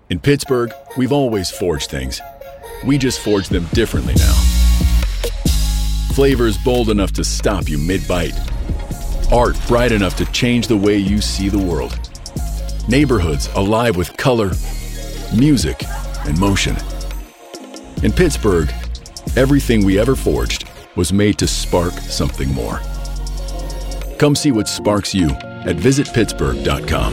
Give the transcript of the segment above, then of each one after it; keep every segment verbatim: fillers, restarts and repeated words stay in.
In Pittsburgh, we've always forged things. We just forge them differently now. Flavors bold enough to stop you mid-bite. Art bright enough to change the way you see the world. Neighborhoods alive with color, music, and motion. In Pittsburgh, everything we ever forged was made to spark something more. Come see what sparks you at visit pittsburgh dot com.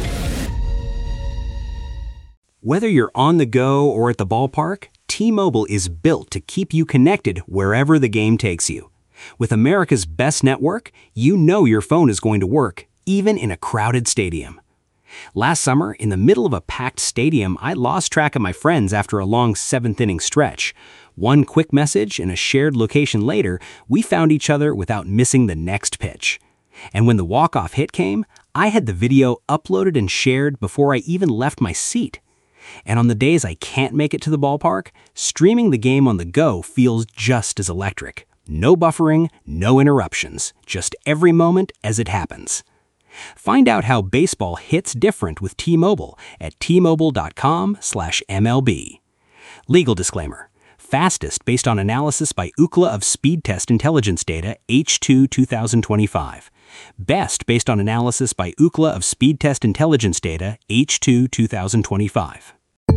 Whether you're on the go or at the ballpark, T-Mobile is built to keep you connected wherever the game takes you. With America's best network, you know your phone is going to work, even in a crowded stadium. Last summer, in the middle of a packed stadium, I lost track of my friends after a long seventh-inning stretch. One quick message and a shared location later, we found each other without missing the next pitch. And when the walk-off hit came, I had the video uploaded and shared before I even left my seat. And on the days I can't make it to the ballpark, streaming the game on the go feels just as electric. No buffering, no interruptions, just every moment as it happens. Find out how baseball hits different with T-Mobile at T Mobile dot com slash M L B. Legal disclaimer. Fastest based on analysis by Ookla of Speed Test Intelligence Data H two twenty twenty-five. Best based on analysis by Ookla of Speed Test Intelligence Data H two twenty twenty-five.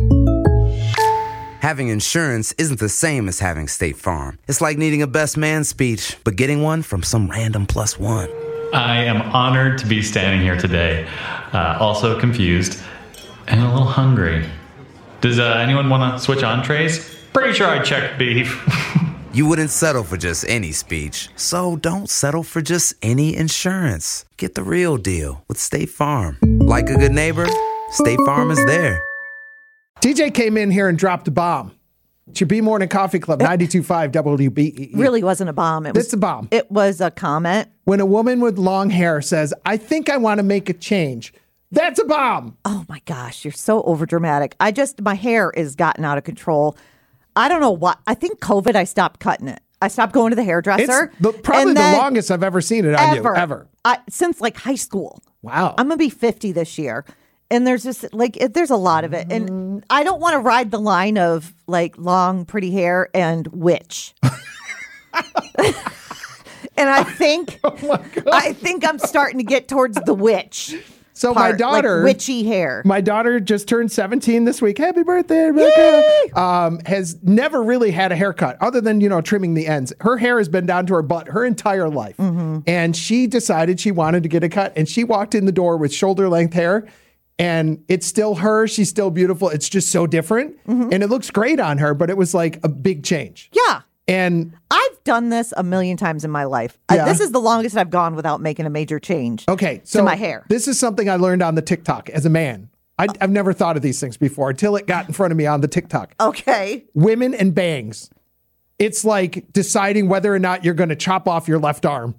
Having insurance isn't the same as having State Farm. It's like needing a best man speech, but getting one from some random plus one. I am honored to be standing here today, uh, also confused and a little hungry. Does uh, anyone want to switch entrees? Pretty sure I checked beef. You wouldn't settle for just any speech, so don't settle for just any insurance. Get the real deal with State Farm. Like a good neighbor, State Farm is there. T J came in here and dropped a bomb. It's your B Morning Coffee Club, ninety-two point five W B E E. Really wasn't a bomb. It was, it's a bomb. It was a comment. When a woman with long hair says, I think I want to make a change, that's a bomb. Oh my gosh, you're so overdramatic. I just, my hair is gotten out of control. I don't know what. I think COVID, I stopped cutting it. I stopped going to the hairdresser. It's the, probably the longest I've ever seen it on ever, you, ever. I, since like high school. Wow. I'm going to be fifty this year. And there's just like, it, there's a lot of it. And I don't want to ride the line of like long, pretty hair and witch. And I think, oh I think I'm starting to get towards the witch. So part, my daughter, like witchy hair. My daughter just turned seventeen this week. Happy birthday, Rebecca. Um, has never really had a haircut other than, you know, trimming the ends. Her hair has been down to her butt her entire life. Mm-hmm. And she decided she wanted to get a cut. And she walked in the door with shoulder length hair. And it's still her. She's still beautiful. It's just so different. Mm-hmm. And it looks great on her, but it was like a big change. Yeah. And I've done this a million times in my life. Yeah. Uh, this is the longest I've gone without making a major change okay, so to my hair. This is something I learned on the TikTok as a man. I, I've never thought of these things before until it got in front of me on the TikTok. Okay. Women and bangs. It's like deciding whether or not you're going to chop off your left arm.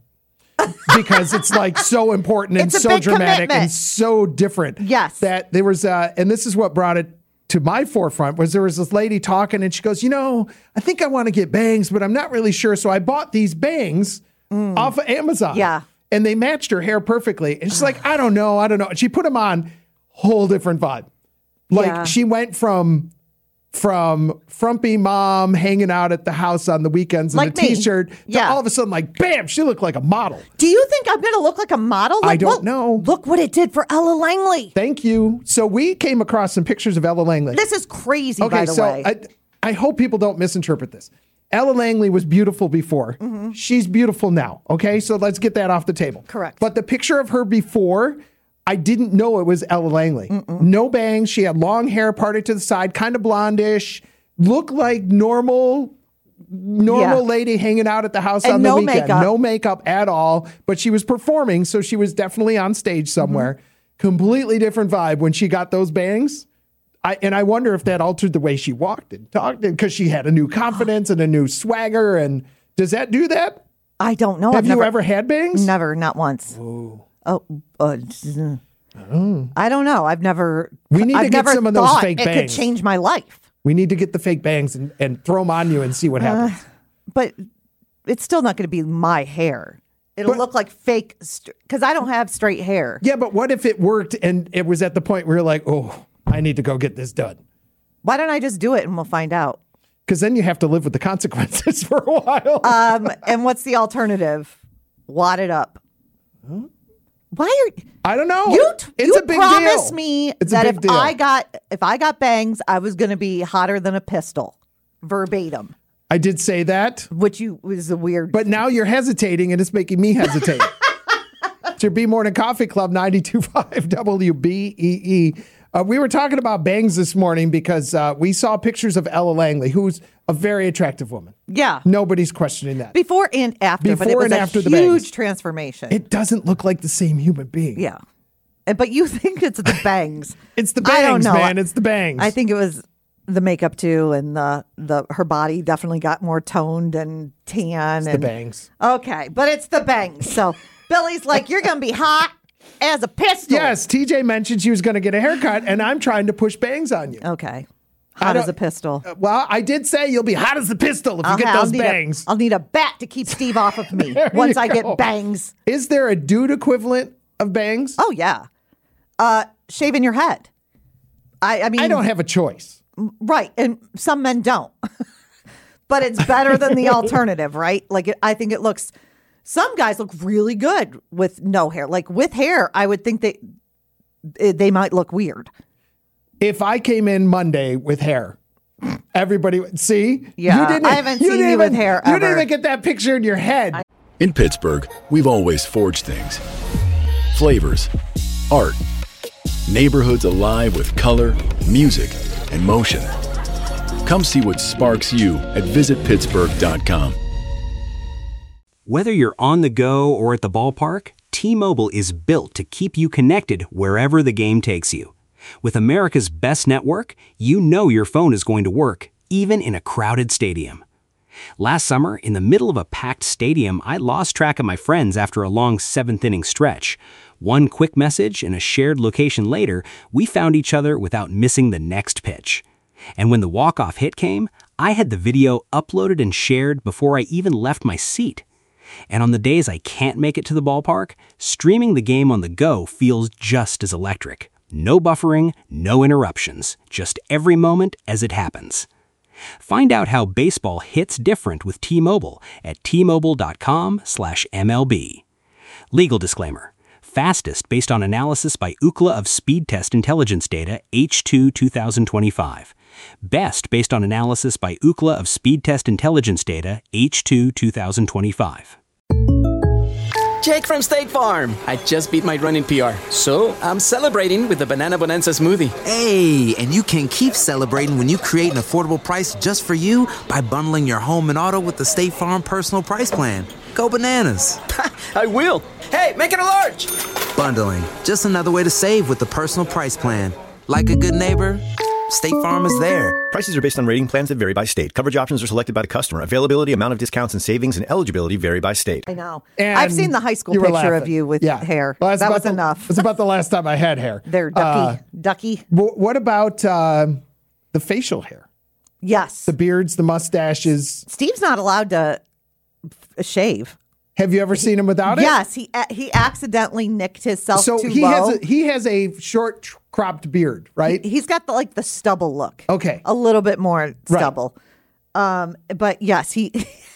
Because it's like so important and It's a so big dramatic commitment. and so different. Yes. That there was, uh, and this is what brought it to my forefront, was there was this lady talking and she goes, you know, I think I want to get bangs, but I'm not really sure. So I bought these bangs mm. off of Amazon. Yeah. And they matched her hair perfectly. And she's like, I don't know. I don't know. And she put them on, whole different vibe. Like Yeah. she went from from frumpy mom hanging out at the house on the weekends in Like a me. t-shirt to Yeah. all of a sudden like, bam, she looked like a model. Do you think I'm going to look like a model? Like, I don't look, know. Look what it did for Ella Langley. Thank you. So we came across some pictures of Ella Langley. This is crazy, okay, by the so way. I, I hope people don't misinterpret this. Ella Langley was beautiful before. Mm-hmm. She's beautiful now. Okay, so let's get that off the table. Correct. But the picture of her before, I didn't know it was Ella Langley. Mm-mm. No bangs. She had long hair parted to the side, kind of blondish. Looked like normal, normal Yeah. lady hanging out at the house And on the no weekend. makeup. No makeup at all. But she was performing, so she was definitely on stage somewhere. Mm-hmm. Completely different vibe when she got those bangs. I, and I wonder if that altered the way she walked and talked, because she had a new confidence and a new swagger. And does that do that? I don't know. Have I've you never, ever had bangs? Never, not once. Whoa. Oh, uh, oh, I don't know. I've never. We need to I've get never some of those thought fake it bangs. could change my life. We need to get the fake bangs and, and throw them on you and see what happens. Uh, but it's still not going to be my hair. It'll But- look like fake, because I don't have straight hair. Yeah, but what if it worked and it was at the point where you're like, oh, I need to go get this done? Why don't I just do it and we'll find out? Because then you have to live with the consequences for a while. Um, and what's the alternative? Wad it up. Huh? Why are I don't know. You t- it's you a big promised deal. me it's that a big if deal. I got if I got bangs, I was going to be hotter than a pistol, verbatim. I did say that, which you was a weird. But now you're hesitating, and it's making me hesitate. It's your B Morning Coffee Club, ninety-two point five W B E E. Uh, we were talking about bangs this morning because uh, we saw pictures of Ella Langley, who's a very attractive woman. Yeah. Nobody's questioning that. Before and after. Before but it was and a after the huge bangs. transformation. It doesn't look like the same human being. Yeah. And- But you think it's the bangs. It's the I don't bangs, know. man. It's the bangs. I think it was the makeup too, and the the her body definitely got more toned and tan. It's and the bangs. Okay, but it's the bangs. So Billy's like, you're gonna be hot as a pistol. Yes, T J mentioned she was going to get a haircut, and I'm trying to push bangs on you. Okay. I Hot don't- as a pistol. Uh, Well, I did say you'll be hot as a pistol if you I'll get ha- I'll those need a- bangs. I'll need a bat to keep Steve off of me There once you I go. get bangs. Is there a dude equivalent of bangs? Oh yeah. Uh, shaving your head. I, I mean, I don't have a choice. right, and some men don't. But it's better than the alternative, right? Like it, I think it looks. Some guys look really good with no hair. Like with hair, I would think they they might look weird. If I came in Monday with hair, everybody would see. Yeah, you didn't, I haven't seen didn't you with even- hair You ever. didn't even get that picture in your head. In Pittsburgh, we've always forged things. Flavors, art, neighborhoods alive with color, music, and motion. Come see what sparks you at visit pittsburgh dot com. Whether you're on the go or at the ballpark, T-Mobile is built to keep you connected wherever the game takes you. With America's best network, you know your phone is going to work, even in a crowded stadium. Last summer, in the middle of a packed stadium, I lost track of my friends after a long seventh-inning stretch. One quick message and a shared location later, we found each other without missing the next pitch. And when the walk-off hit came, I had the video uploaded and shared before I even left my seat. And on the days I can't make it to the ballpark, streaming the game on the go feels just as electric. No buffering, no interruptions, just every moment as it happens. Find out how baseball hits different with T-Mobile at T Mobile dot com slash M L B. Legal disclaimer. Fastest based on analysis by Ookla of Speed Test Intelligence Data H two twenty twenty-five. Best based on analysis by Ookla of Speed Test Intelligence Data H two twenty twenty-five. Jake from State Farm. I just beat my running P R, so I'm celebrating with the Banana Bonanza smoothie. Hey, and you can keep celebrating when you create an affordable price just for you by bundling your home and auto with the State Farm Personal Price Plan. Go bananas. I will. Hey, make it a large. Bundling, just another way to save with the Personal Price Plan. Like a good neighbor, State Farm is there. Prices are based on rating plans that vary by state. Coverage options are selected by the customer. Availability, amount of discounts and savings, and eligibility vary by state. I know. And I've seen the high school you were picture of laughing. you with Yeah. hair. Well, that's that about was the- enough. It's about the last time I had hair. They're ducky. Uh, ducky. wh- what about uh, the facial hair? Yes. The beards, the mustaches. Steve's not allowed to f- shave. Have you ever seen him without it? Yes, he a- he accidentally nicked himself So too he low. has a, he has a short tr- cropped beard, right? He's got the like the stubble look. Okay. A little bit more stubble. Um, but yes, he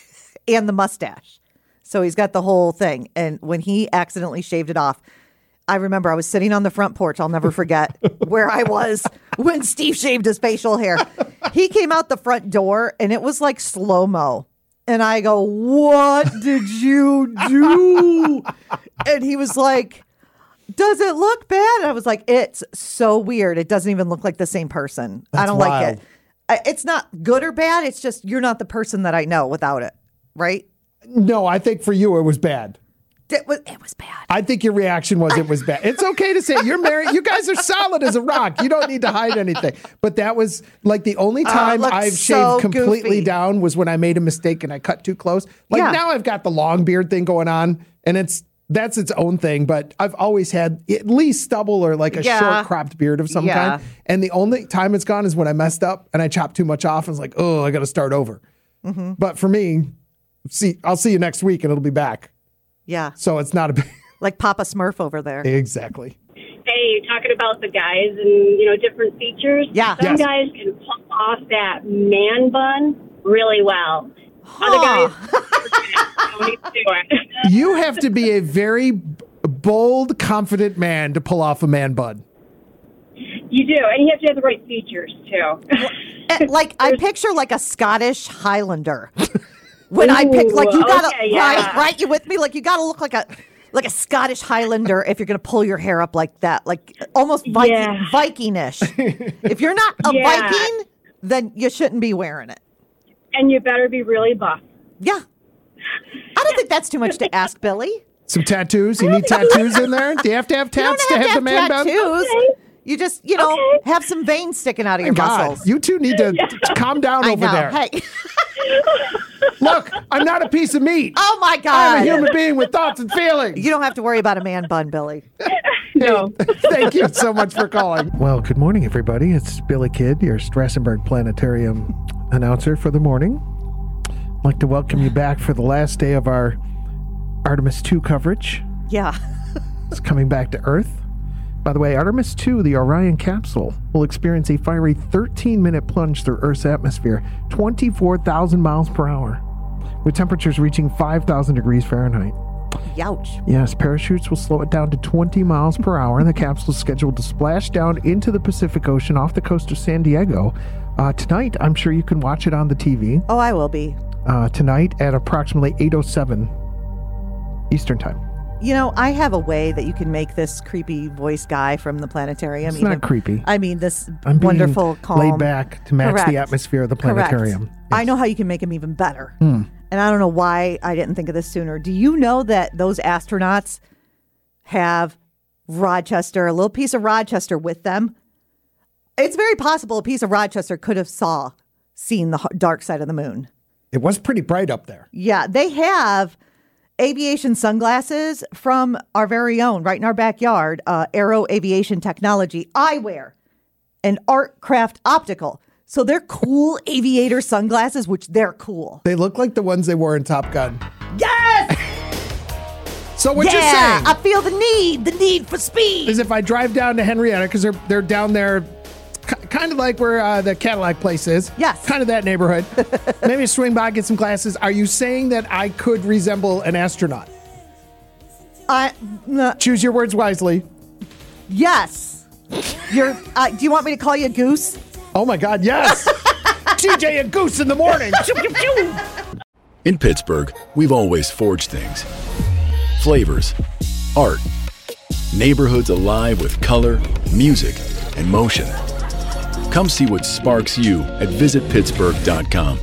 and the mustache. So he's got the whole thing. And when he accidentally shaved it off, I remember I was sitting on the front porch. I'll never forget where I was when Steve shaved his facial hair. He came out the front door and it was like slow-mo. And I go, "What did you do?" And he was like, "Does it look bad?" And I was like, "It's so weird. It doesn't even look like the same person. I That's don't like wild. it. I- It's not good or bad. It's just you're not the person that I know without it, right?" No, I think for you it was bad. It was, it was bad. I think your reaction was it was bad. It's okay to say you're married. You guys are solid as a rock. You don't need to hide anything. But that was like the only time looked I've so shaved completely goofy. down was when I made a mistake and I cut too close. Like Yeah. now I've got the long beard thing going on and it's that's its own thing. But I've always had at least stubble or like a Yeah. short cropped beard of some Yeah. kind. And the only time it's gone is when I messed up and I chopped too much off and was like, oh, I got to start over. Mm-hmm. But for me, see, I'll see you next week and it'll be back. Yeah. So it's not a big. Like Papa Smurf over there. Exactly. Hey, you're talking about the guys and, you know, different features. Yeah. Some Yes. guys can pump off that man bun really well. Other guys don't need to do it. You have to be a very bold, confident man to pull off a man bun. You do, and you have to have the right features, too. Like, I picture like a Scottish Highlander. When Ooh, I pick, like, you gotta, okay, yeah. right, right, you with me? Like, you gotta look like a, like a Scottish Highlander if you're gonna pull your hair up like that, like almost Viking, yeah. Viking-ish. If you're not a yeah. Viking, then you shouldn't be wearing it. And you better be really buff. Yeah. I don't think that's too much to ask, Billy. Some tattoos? You need tattoos in there? Do you have to have tats you don't to have, have the man bun? tattoos. Okay. You just, you know, Okay. have some veins sticking out of your God, muscles. you two need to, to calm down I over know. there. Hey. Look, I'm not a piece of meat. Oh, my God. I'm a human being with thoughts and feelings. You don't have to worry about a man bun, Billy. No. Thank you so much for calling. Well, good morning, everybody. It's Billy Kidd, your Strassenberg Planetarium announcer for the morning. I'd like to welcome you back for the last day of our Artemis two coverage. Yeah. It's coming back to Earth. By the way, Artemis two, the Orion capsule, will experience a fiery thirteen-minute plunge through Earth's atmosphere, twenty-four thousand miles per hour, with temperatures reaching five thousand degrees Fahrenheit. Youch. Yes, parachutes will slow it down to twenty miles per hour, and the capsule is scheduled to splash down into the Pacific Ocean off the coast of San Diego. Uh, tonight, I'm sure you can watch it on the T V. Oh, I will be. Uh, tonight at approximately eight oh seven Eastern Time. You know, I have a way that you can make this creepy voice guy from the planetarium. It's even, not creepy. I mean, this I'm being wonderful, calm. laid back to match Correct. the atmosphere of the Correct. planetarium. Yes. I know how you can make him even better. Hmm. And I don't know why I didn't think of this sooner. Do you know that those astronauts have Rochester, a little piece of Rochester with them? It's very possible a piece of Rochester could have saw, seen the dark side of the moon. It was pretty bright up there. Yeah, they have aviation sunglasses from our very own, right in our backyard, uh, Aero Aviation Technology, eyewear, and Artcraft Optical. So they're cool aviator sunglasses, which they're cool. They look like the ones they wore in Top Gun. Yes! So what yeah, you're saying I feel the need, the need for speed. is if I drive down to Henrietta, because they're they're down there, k- kind of like where uh, the Cadillac place is. Yes. Kind of that neighborhood. Maybe swing by, get some glasses. Are you saying that I could resemble an astronaut? I, uh, Choose your words wisely. yes. You're. Uh, do you want me to call you a goose? Oh my God, yes! T J and Goose in the morning. In Pittsburgh, we've always forged things. Flavors, art, neighborhoods alive with color, music, and motion. Come see what sparks you at visit pittsburgh dot com.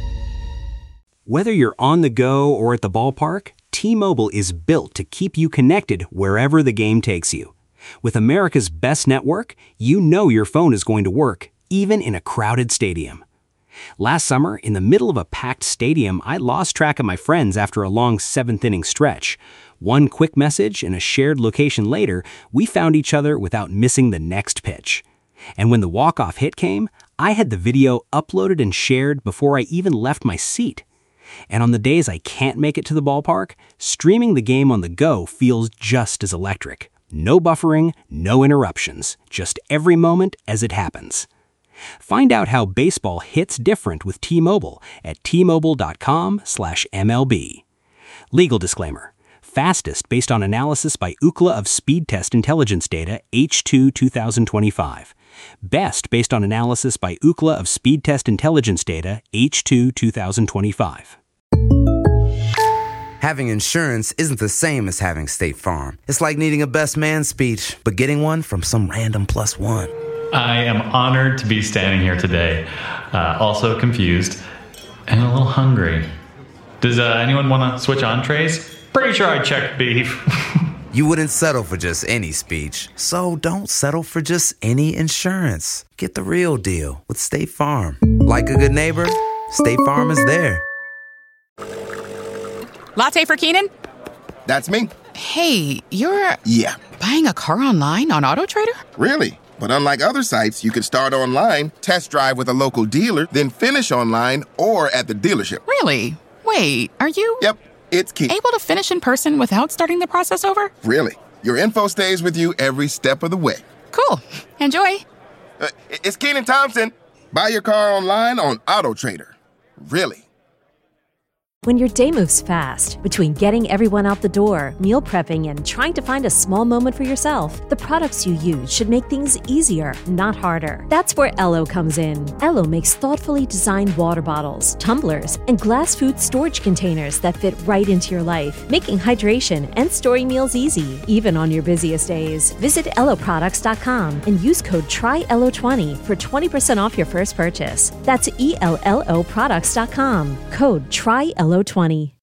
Whether you're on the go or at the ballpark, T-Mobile is built to keep you connected wherever the game takes you. With America's best network, you know your phone is going to work, even in a crowded stadium. Last summer, in the middle of a packed stadium, I lost track of my friends after a long seventh-inning stretch. One quick message and a shared location later, we found each other without missing the next pitch. And when the walk-off hit came, I had the video uploaded and shared before I even left my seat. And on the days I can't make it to the ballpark, streaming the game on the go feels just as electric. No buffering, no interruptions, just every moment as it happens. Find out how baseball hits different with T-Mobile at T Mobile dot com slash M L B. Legal disclaimer. Fastest based on analysis by Ookla of Speed Test Intelligence Data H two twenty twenty-five. Best based on analysis by Ookla of Speed Test Intelligence Data H two twenty twenty-five. Having insurance isn't the same as having State Farm. It's like needing a best man speech, but getting one from some random plus one. I am honored to be standing here today, uh, also confused and a little hungry. Does uh, anyone want to switch entrees? Pretty sure I checked beef. You wouldn't settle for just any speech, so don't settle for just any insurance. Get the real deal with State Farm. Like a good neighbor, State Farm is there. Latte for Keenan? That's me. Hey, you're... Yeah. Buying a car online on AutoTrader? Really? But unlike other sites, you can start online, test drive with a local dealer, then finish online or at the dealership. Really? Wait, are you... Yep, it's key. Able to finish in person without starting the process over? Really. Your info stays with you every step of the way. Cool. Enjoy. Uh, it's Keenan Thompson. Buy your car online on AutoTrader. Really. When your day moves fast, between getting everyone out the door, meal prepping, and trying to find a small moment for yourself, the products you use should make things easier, not harder. That's where Ello comes in. Ello makes thoughtfully designed water bottles, tumblers, and glass food storage containers that fit right into your life, making hydration and storing meals easy, even on your busiest days. Visit Ello Products dot com and use code Try Ello twenty for twenty percent off your first purchase. That's E L L O Products dot com. Code Try Ello twenty.